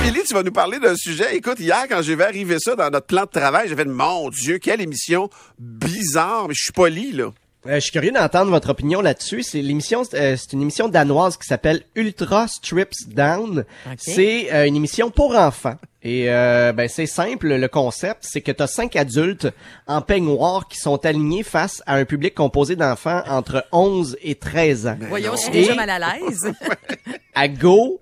Billy, tu vas nous parler d'un sujet. Écoute, hier, quand j'ai vu arriver ça dans notre plan de travail, j'ai fait, mon Dieu, quelle émission bizarre, mais je suis poli, là. Je suis curieux d'entendre votre opinion là-dessus. C'est une émission danoise qui s'appelle Ultra Strips Down. Okay. C'est une émission pour enfants. Et c'est simple, le concept, c'est que tu as 5 adultes en peignoir qui sont alignés face à un public composé d'enfants entre 11 et 13 ans. Voyons, je suis déjà mal à l'aise. À go,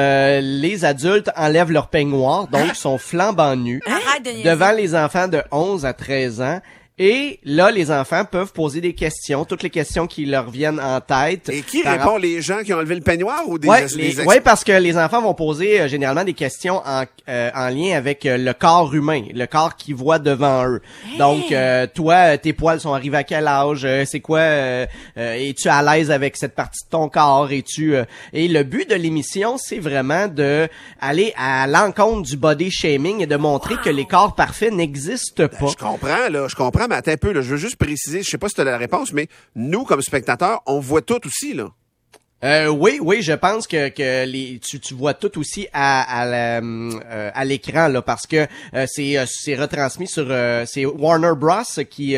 les adultes enlèvent leur peignoir, donc sont flambant nus devant les enfants de 11 à 13 ans. Et là, les enfants peuvent poser des questions, toutes les questions qui leur viennent en tête. Et qui répond, les gens qui ont enlevé le peignoir ou des... Oui, parce que les enfants vont poser généralement des questions en lien avec le corps humain, le corps qu'ils voient devant eux. Hey! Donc, toi, tes poils sont arrivés à quel âge? C'est quoi? Es-tu à l'aise avec cette partie de ton corps? Et le but de l'émission, c'est vraiment de aller à l'encontre du body shaming et de montrer que les corps parfaits n'existent pas. Je comprends, mais attends un peu, là, je veux juste préciser, je sais pas si tu as la réponse, mais nous, comme spectateurs, on voit tout aussi, là. Oui, je pense que tu vois tout aussi à l'écran là, parce que c'est retransmis sur c'est Warner Bros qui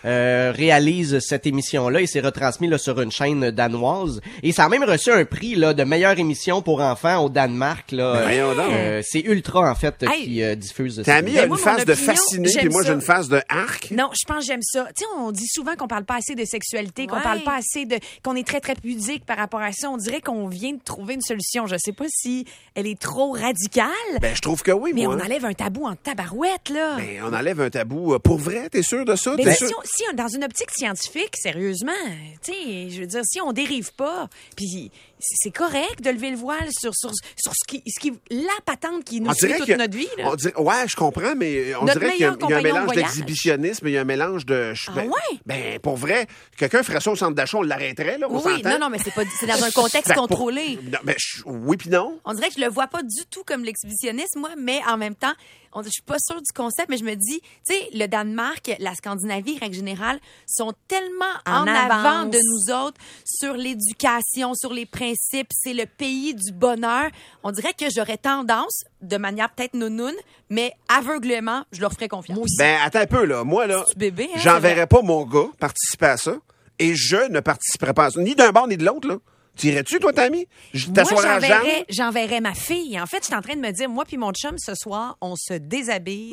réalise cette émission là et c'est retransmis là sur une chaîne danoise et ça a même reçu un prix là de meilleure émission pour enfants au Danemark là. C'est Ultra en fait qui diffuse. T'as mis une phase de fasciné puis moi j'ai une phase de arc. Non, je pense que j'aime ça. Tu sais, on dit souvent qu'on parle pas assez de sexualité, qu'on parle pas assez qu'on est très très pudique par rapport à ça. On dirait qu'on vient de trouver une solution. Je sais pas si elle est trop radicale. Ben, je trouve que oui, mais moi. on enlève un tabou en tabarouette, là. Ben, on enlève un tabou. Pour vrai, t'es sûr de ça? Ben, si dans une optique scientifique, sérieusement, tu sais, je veux dire, si on dérive pas, puis c'est correct de lever le voile sur ce qui la patente qui nous suit toute notre vie, là. Ouais, je comprends, mais on dirait qu'il y a un mélange d'exhibitionnisme, il y a un mélange de... Ben, pour vrai, quelqu'un ferait ça au centre d'achat, on l'arrêterait, là, on s'entend? Non, mais c'est dans un contexte contrôlé. Oui puis non. On dirait que je le vois pas du tout comme l'exhibitionnisme, moi, mais en même temps, je suis pas sûre du concept, mais je me dis, tu sais, le Danemark, la Scandinavie, règle générale, sont tellement en avant de nous autres sur l'éducation, sur les principes. C'est le pays du bonheur. On dirait que j'aurais tendance, de manière peut-être nounoune, mais aveuglément, je leur ferais confiance. Ben, attends un peu, là. Moi, là, bébé, hein, j'enverrais pas mon gars participer à ça et je ne participerai pas à ça. Ni d'un bord ni de l'autre, là. T'irais-tu, toi, Tammy? Moi, j'enverrais ma fille. En fait, je suis en train de me dire, moi puis mon chum, ce soir, on se déshabille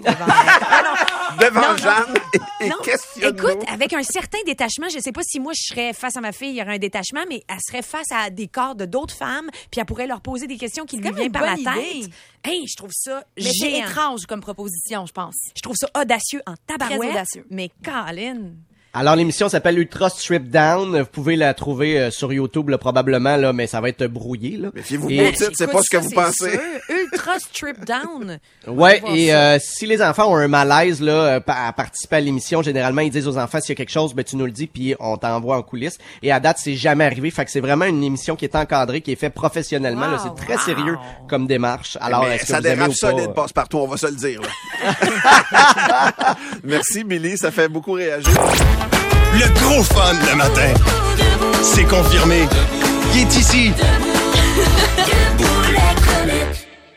devant Jeanne et questionne-nous. Écoute, avec un certain détachement, je sais pas si moi, je serais face à ma fille, il y aurait un détachement, mais elle serait face à des corps de d'autres femmes, puis elle pourrait leur poser des questions qui lui viennent par la tête. Hey, je trouve ça géant. Étrange comme proposition, je pense. Je trouve ça audacieux en tabarouette. Très audacieux. Mais Colin... Alors, l'émission s'appelle Ultra Strip Down. Vous pouvez la trouver sur YouTube, là, probablement, là, mais ça va être brouillé, là. Méfiez-vous pas au titre, c'est pas ce que vous pensez. Ultra Strip Down. Ouais, et si les enfants ont un malaise, là, à participer à l'émission, généralement, ils disent aux enfants, s'il y a quelque chose, ben, tu nous le dis, puis on t'envoie en coulisses. Et à date, c'est jamais arrivé. Fait que c'est vraiment une émission qui est encadrée, qui est faite professionnellement, là. C'est très sérieux comme démarche. Alors, est-ce que ça vous aimez dérape ou solide, pas? passe-partout, on va se le dire, là. Merci, Billy, ça fait beaucoup réagir. Le gros fun le matin. C'est confirmé. Il est ici. Debout les comiques.